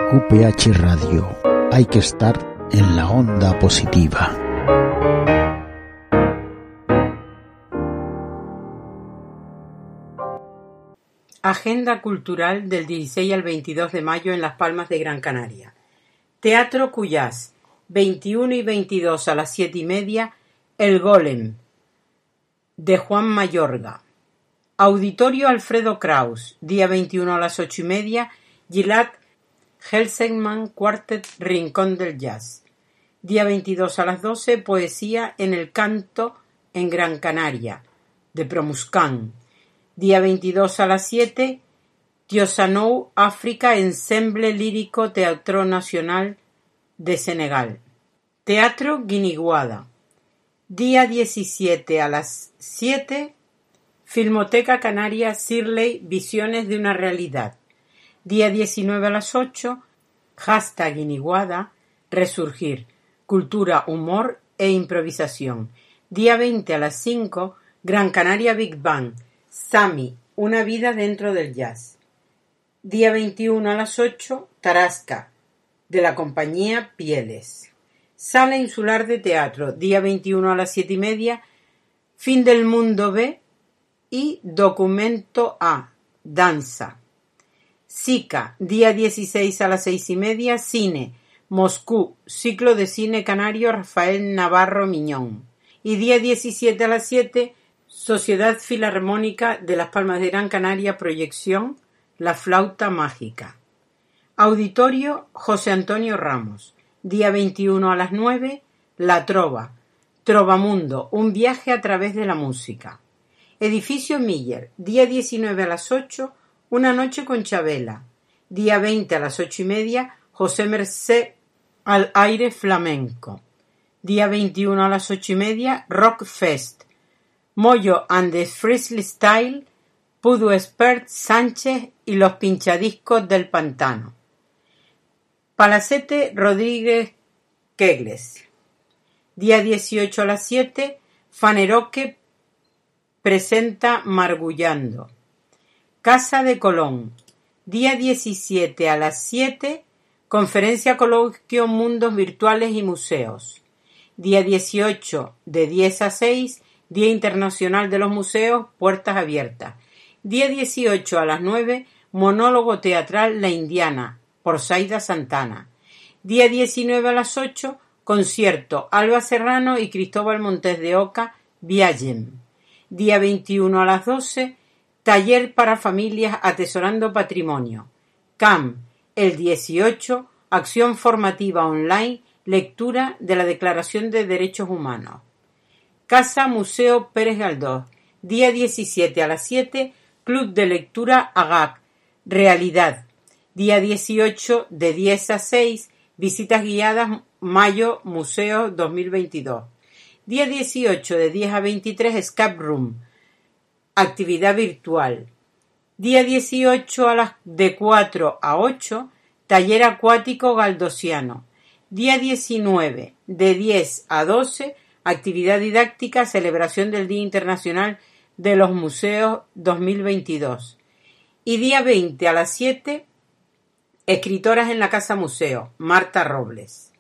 QPH Radio. Hay que estar en la onda positiva. Agenda cultural del 16 al 22 de mayo en Las Palmas de Gran Canaria. Teatro Cuyás, 21 y 22 a las 7:30, El Golem, de Juan Mayorga. Auditorio Alfredo Kraus, día 21 a las 8:30, Gilad Helsingman Quartet Rincón del Jazz. Día 22 a las 12, Poesía en el Canto en Gran Canaria, de Promuscan. Día 22 a las 7, Tiosanou, África, Ensemble Lírico Teatro Nacional de Senegal. Teatro Guiniguada. Día 17 a las 7, Filmoteca Canaria Sirley, Visiones de una Realidad. Día 19 a las 8, #Guiniguada, Resurgir, Cultura, Humor e Improvisación. Día 20 a las 5, Gran Canaria Big Bang, Sami, una vida dentro del jazz. Día 21 a las 8, Tarasca, de la compañía Pieles. Sala Insular de Teatro, día 21 a las 7:30, Fin del Mundo B y Documento A, Danza. SICA, día 16 a las 6:30, Cine, Moscú, Ciclo de Cine Canario Rafael Navarro Miñón. Y día 17 a las 7, Sociedad Filarmónica de Las Palmas de Gran Canaria, proyección La Flauta Mágica. Auditorio José Antonio Ramos, día 21 a las 9, La Trova, Trovamundo, un viaje a través de la música. Edificio Miller, día 19 a las 8, Una noche con Chabela. Día 20 a las 8:30, José Mercé al aire flamenco. Día 21 a las 8:30, Rock Fest. Moyo and the Frizzly Style, Pudu Espert Sánchez y los pinchadiscos del pantano. Palacete Rodríguez Kegles. Día 18 a las 7, Faneroque presenta Margullando. Casa de Colón. Día 17 a las 7, Conferencia Coloquio Mundos Virtuales y Museos. Día 18 de 10 a 6, Día Internacional de los Museos, Puertas Abiertas. Día 18 a las 9, Monólogo Teatral La Indiana, por Zaida Santana. Día 19 a las 8, Concierto Alba Serrano y Cristóbal Montes de Oca, Viagem. Día 21 a las 12, Taller para Familias Atesorando Patrimonio. CAM, el 18, Acción Formativa Online, Lectura de la Declaración de Derechos Humanos. Casa Museo Pérez Galdós, día 17 a las 7, Club de Lectura AGAC, Realidad. Día 18 de 10 a 6, Visitas Guiadas Mayo Museo 2022. Día 18 de 10 a 23, Escape Room, actividad virtual. Día 18 de 4 a 8, Taller Acuático Galdosiano. Día 19 de 10 a 12, actividad didáctica, celebración del Día Internacional de los Museos 2022. Y día 20 a las 7, Escritoras en la Casa Museo, Marta Robles.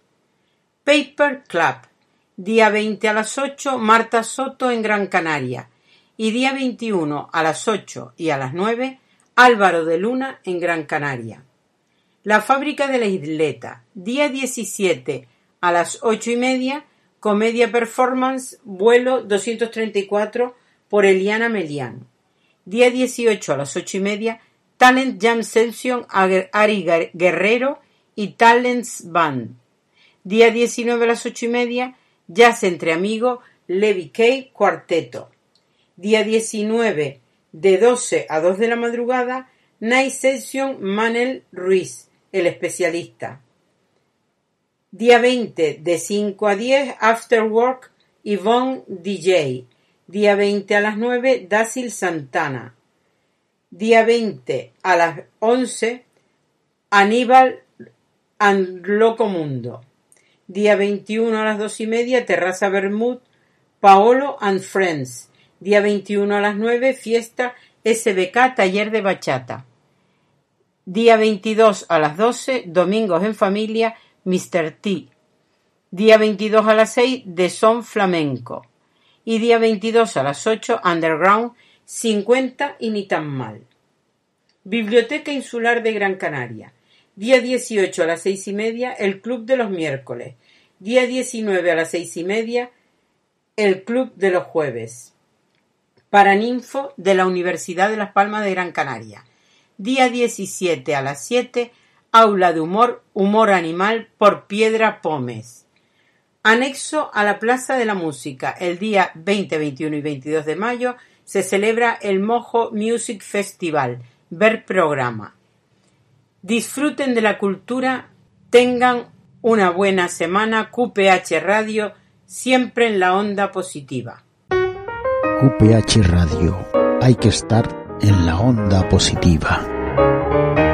Paper Club, día 20 a las 8, Marta Soto en Gran Canaria. Y día 21 a las 8 y a las 9, Álvaro de Luna en Gran Canaria. La Fábrica de la Isleta, día 17 a las 8:30, Comedia Performance, vuelo 234 por Eliana Melián. Día 18 a las 8:30, Talent Jam Session Ari Guerrero y Talents Band. Día 19 a las 8:30, Jazz entre amigos, Levi Kay Cuarteto. Día 19 de 12 a 2 de la madrugada, Night Session Manel Ruiz, el especialista. Día 20 de 5 a 10, After Work, Yvonne DJ. Día 20 a las 9, Dácil Santana. Día 20 a las 11, Aníbal and Locomundo. Día 21 a las 2:30, Terraza Bermud, Paolo and Friends. Día 21 a las 9, Fiesta SBK Taller de Bachata. Día 22 a las 12, Domingos en Familia, Mr. T. Día 22 a las 6, The Son Flamenco. Y día 22 a las 8, Underground, 50 y ni tan mal. Biblioteca Insular de Gran Canaria. Día 18 a las 6:30, el Club de los Miércoles. Día 19 a las 6:30, el Club de los Jueves. Paraninfo de la Universidad de Las Palmas de Gran Canaria. Día 17 a las 7, Aula de Humor, Humor Animal por Piedra Pómez. Anexo a la Plaza de la Música, el día 20, 21 y 22 de mayo se celebra el Mojo Music Festival. Ver programa. Disfruten de la cultura, tengan una buena semana. QPH Radio, siempre en la onda positiva. QPH Radio, hay que estar en la onda positiva.